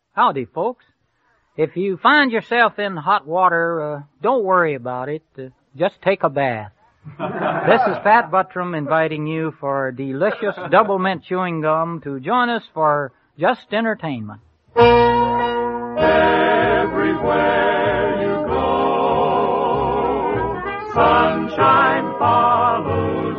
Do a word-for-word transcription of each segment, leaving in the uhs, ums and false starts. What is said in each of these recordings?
Howdy, folks. If you find yourself in hot water, uh, don't worry about it. Uh, just take a bath. This is Pat Buttram inviting you for delicious double mint chewing gum to join us for Just Entertainment. Everywhere you go, sunshine follows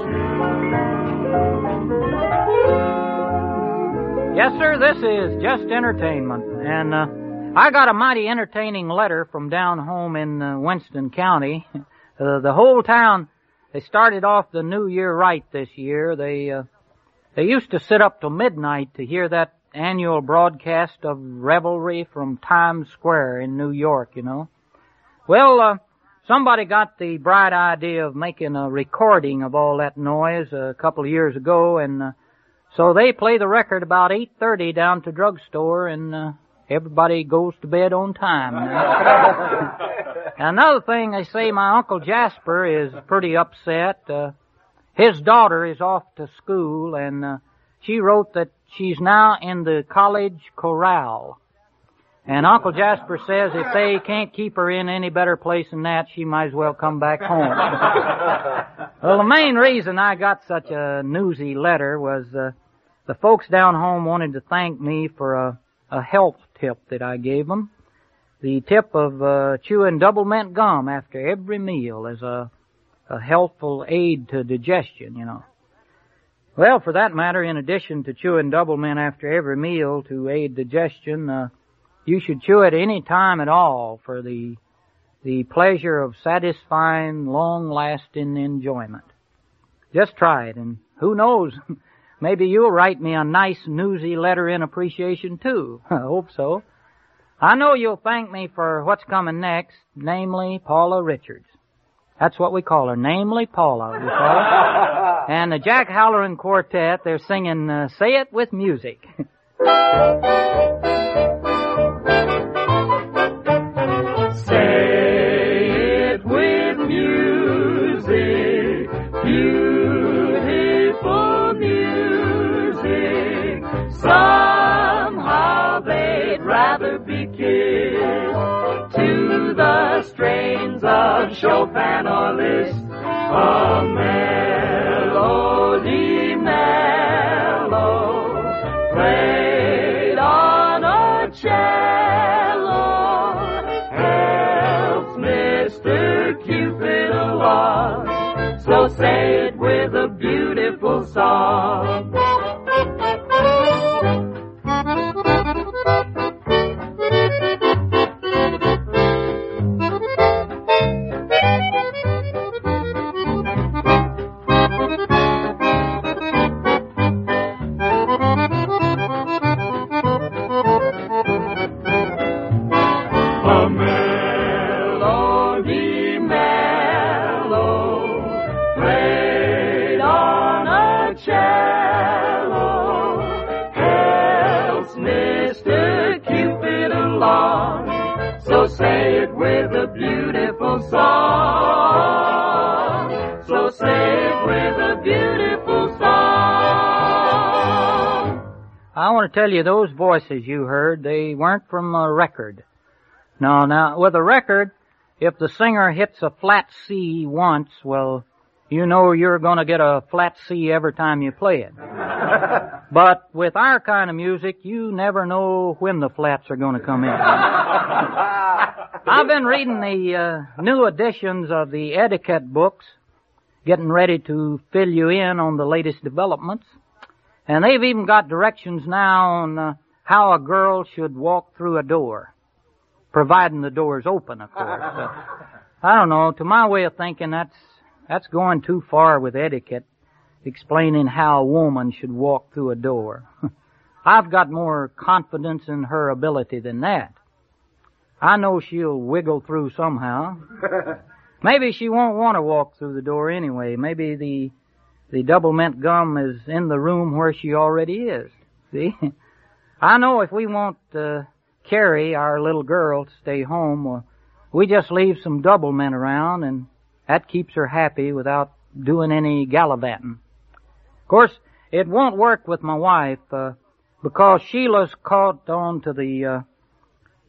you. Yes, sir, this is Just Entertainment, and uh, I got a mighty entertaining letter from down home in uh, Winston County. Uh, the whole town, they started off the new year right this year. They uh, they used to sit up till midnight to hear that annual broadcast of revelry from Times Square in New York, you know. Well, uh, somebody got the bright idea of making a recording of all that noise a couple of years ago, and uh, so they play the record about eight thirty down to drugstore, and uh, everybody goes to bed on time. Another thing, they say my Uncle Jasper is pretty upset. Uh, his daughter is off to school, and uh, she wrote that she's now in the college chorale. And Uncle Jasper says if they can't keep her in any better place than that, she might as well come back home. Well, the main reason I got such a newsy letter was uh, the folks down home wanted to thank me for a, a health tip that I gave them. The tip of uh, chewing double mint gum after every meal as a, a healthful aid to digestion, you know. Well, for that matter, in addition to chewing double mint after every meal to aid digestion, uh, you should chew it any time at all for the the pleasure of satisfying, long-lasting enjoyment. Just try it, and who knows, maybe you'll write me a nice, newsy letter in appreciation, too. I hope so. I know you'll thank me for what's coming next, namely Paula Richards. That's what we call her, namely Paula, we call her. And the Jack Halloran Quartet, they're singing uh, Say It With Music. Say it with music, beautiful music. Somehow they'd rather be kissed to the strains of Chopin or Liszt. A melody mellow, played on a cello, helps Mister Cupid along. So say it with a beautiful song. I want to tell you, those voices you heard, they weren't from a record. No, now, with a record, if the singer hits a flat C once, well, you know you're going to get a flat C every time you play it. But with our kind of music, you never know when the flats are going to come in. I've been reading the uh, new editions of the etiquette books, getting ready to fill you in on the latest developments. And they've even got directions now on uh, how a girl should walk through a door, providing the door's open, of course. Uh, I don't know. To my way of thinking, that's that's going too far with etiquette, explaining how a woman should walk through a door. I've got more confidence in her ability than that. I know she'll wiggle through somehow. Maybe she won't want to walk through the door anyway. Maybe the the double mint gum is in the room where she already is. See? I know if we want uh, Carrie, our little girl, to stay home, well, we just leave some double mint around, and that keeps her happy without doing any gallivanting. Of course, it won't work with my wife, uh, because Sheila's caught on to the uh,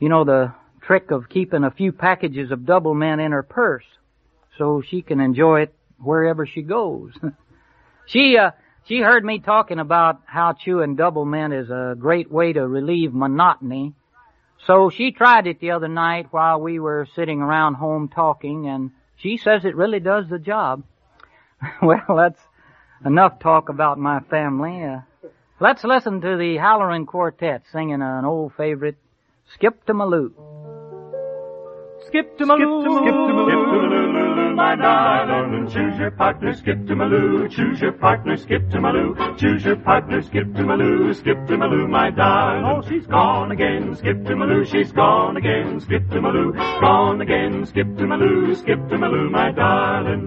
you know, the trick of keeping a few packages of Double Mint in her purse so she can enjoy it wherever she goes. she, uh, she heard me talking about how chewing Double Mint is a great way to relieve monotony. So she tried it the other night while we were sitting around home talking, and she says it really does the job. Well, that's enough talk about my family. Uh, let's listen to the Halloran Quartet singing an old favorite, Skip to Maloo. Skip to Maloo, skip to Maloo, my darling. Choose your partner, skip to Maloo. Choose your partner, skip to Maloo. Choose your partner, skip to Maloo. Skip to Maloo, my darling. Oh, she's gone again. Skip to Maloo, she's gone again. Skip to Maloo, gone again. Skip to Maloo, skip to Maloo, my darling.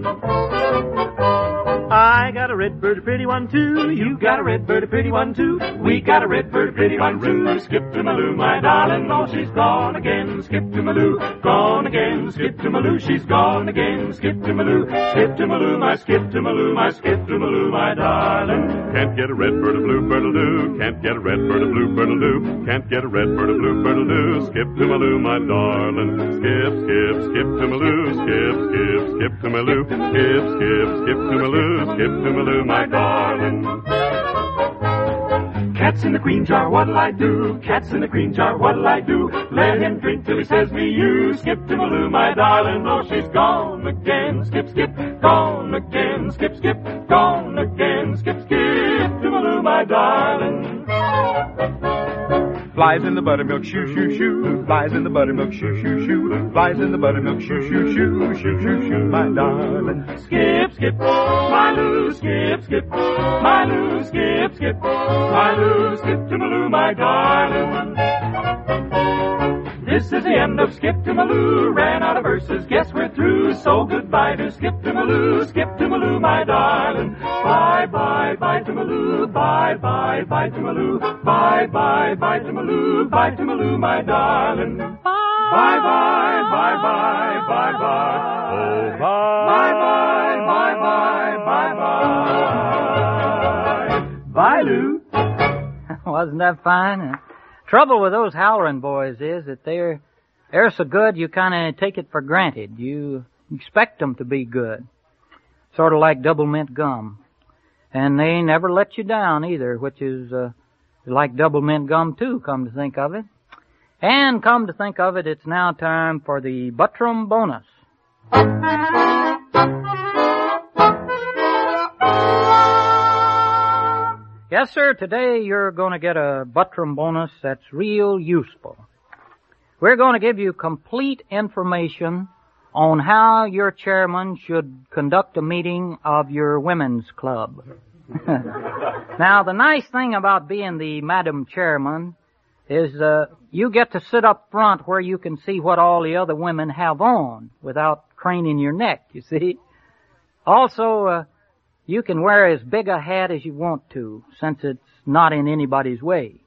I got a red bird, a pretty one too. You got a red bird, a pretty one too. We got a red bird, a pretty one too. Skip to Maloo, my darling. Oh, she's gone again. Skip to Maloo, gone again. Skip to Maloo, she's gone again. Skip to Maloo, skip to Maloo, my skip to Maloo, my skip to Maloo, my darling. Can't get a red bird, a blue bird'll do. Can't get a red bird, a blue bird'll do. Can't get a red bird, a blue bird'll do. Skip to Maloo, my darling. Skip, skip, skip to Maloo. Skip, skip, skip to Maloo. Skip, skip, skip to Maloo. Skip to Maloo, my darling. Cat's in the cream jar, what'll I do? Cat's in the cream jar, what'll I do? Let him drink till he says me you. Skip to Maloo, my darling. Oh, she's gone again. Skip, skip, gone again. Skip, skip, gone again. Skip, skip to Maloo, my darling. Flies in the buttermilk, shoo, shoo, shoo. Flies in the buttermilk, shoo, shoo, shoo. Flies in the buttermilk, shoo, shoo, shoo. Shoo, shoo, shoo, my darling. Skip, skip, my Lou, skip, skip, my Lou, skip, skip, my Lou, skip to Maloo, my darling. This is the end of Skip to Maloo. Ran out of verses, guess we're through. So goodbye to Skip to Maloo. Skip to Maloo, my darling. Bye, bye, bye to Maloo. Bye, bye, bye to Maloo. Bye, bye, bye to Maloo. Bye to Maloo, my darling. Bye, bye, bye, bye, bye, bye, bye. Oh, bye, bye, bye, bye, bye, bye. Bye, Lou. Wasn't that fine? Uh, trouble with those Halloran boys is that they're they're so good you kind of take it for granted. You expect them to be good, sort of like Double Mint gum, and they never let you down either, which is uh, like Double Mint gum too. Come to think of it, and come to think of it, it's now time for the Buttram bonus. Yes, sir, today you're going to get a Buttram bonus that's real useful. We're going to give you complete information on how your chairman should conduct a meeting of your women's club. Now, the nice thing about being the Madam Chairman is uh, you get to sit up front where you can see what all the other women have on without craning your neck, you see. Also, uh, you can wear as big a hat as you want to, since it's not in anybody's way.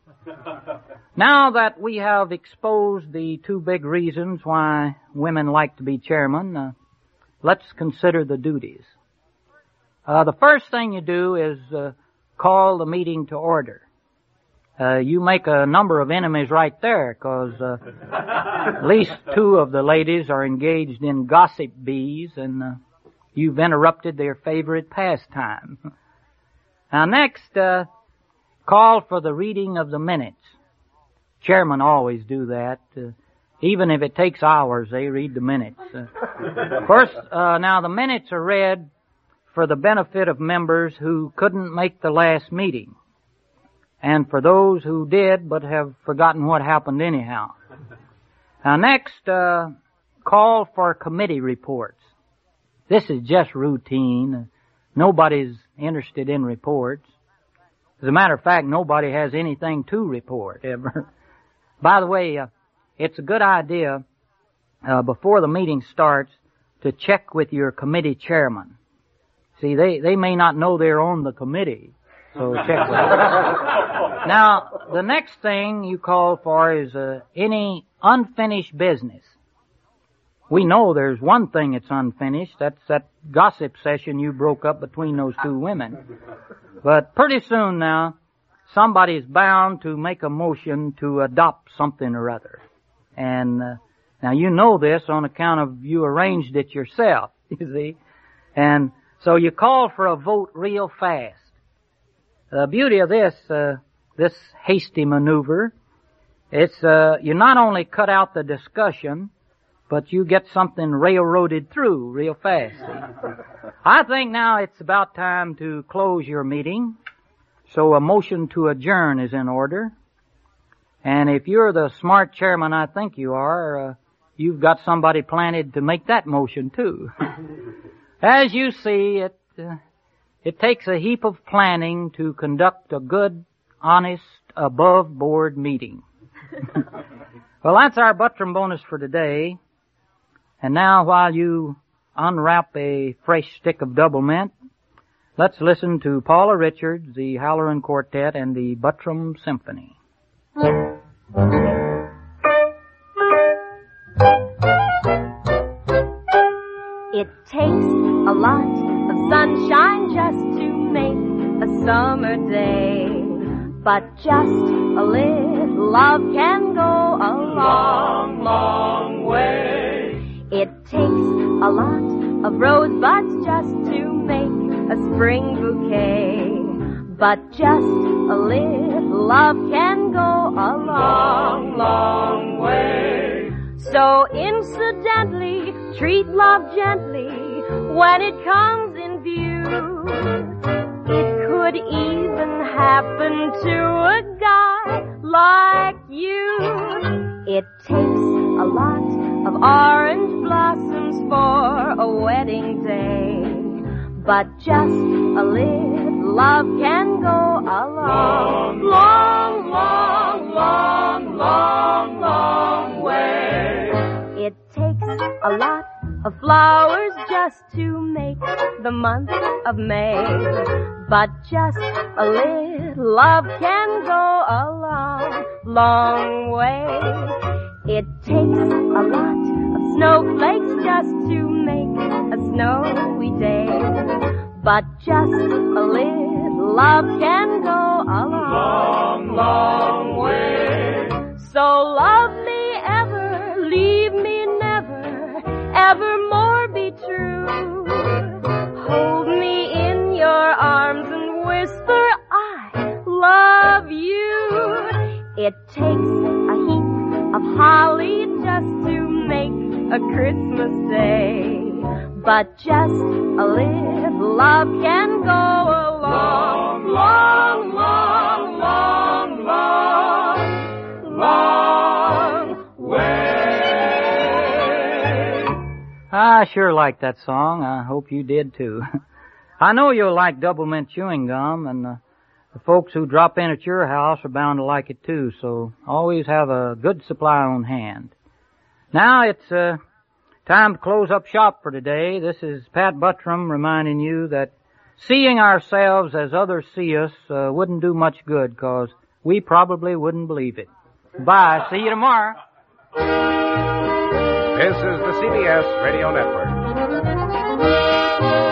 Now that we have exposed the two big reasons why women like to be chairman, uh, let's consider the duties. Uh, the first thing you do is uh, call the meeting to order. Uh, you make a number of enemies right there, because uh, at least two of the ladies are engaged in gossip bees, and uh, you've interrupted their favorite pastime. Now next, uh, call for the reading of the minutes. Chairmen always do that. Uh, even if it takes hours, they read the minutes. Uh, of course, uh, now the minutes are read for the benefit of members who couldn't make the last meeting, and for those who did but have forgotten what happened anyhow. Now next, uh, call for committee reports. This is just routine. Nobody's interested in reports. As a matter of fact, nobody has anything to report ever. By the way, uh, it's a good idea uh, before the meeting starts to check with your committee chairman. See, they, they may not know they're on the committee, so check with them. Now, the next thing you call for is uh, any unfinished business. We know there's one thing that's unfinished. That's that gossip session you broke up between those two women. But pretty soon now, somebody's bound to make a motion to adopt something or other. And uh, now you know this on account of you arranged it yourself, you see. And so you call for a vote real fast. The beauty of this, uh, this hasty maneuver, it's, uh, you not only cut out the discussion, but you get something railroaded through real fast. I think now it's about time to close your meeting. So a motion to adjourn is in order. And if you're the smart chairman I think you are, uh, you've got somebody planted to make that motion too. As you see, it, uh, it takes a heap of planning to conduct a good, honest, above-board meeting. Well, that's our Buttram bonus for today. And now, while you unwrap a fresh stick of double mint, let's listen to Paula Richards, the Halloran Quartet, and the Buttram Symphony. It takes a lot of sunshine just to make a summer day, but just a little love can go a long, long way. It takes a lot of rosebuds just to make a spring bouquet, but just a little love can go a long, long way. So incidentally, treat love gently when it comes in view. It could even happen to a guy like you. It takes a lot of orange blossoms for a wedding day, but just a little love can go a long, long, long, long, long, long way. It takes a lot of flowers just to make the month of May, but just a little love can go a long, long way. It takes a lot of snowflakes just to make a snowy day, but just a little love can go a long, long way. So love me ever, leave me never, evermore be true. Hold me in your arms and whisper, I love you. It takes a heap of holly just to make a Christmas day, but just a little love can go a long, long, long, long, long, long way. I sure like that song. I hope you did too. I know you'll like double mint chewing gum, and uh, the folks who drop in at your house are bound to like it too, so always have a good supply on hand. Now it's uh, time to close up shop for today. This is Pat Buttram reminding you that seeing ourselves as others see us uh, wouldn't do much good, because we probably wouldn't believe it. Bye. See you tomorrow. This is the C B S Radio Network.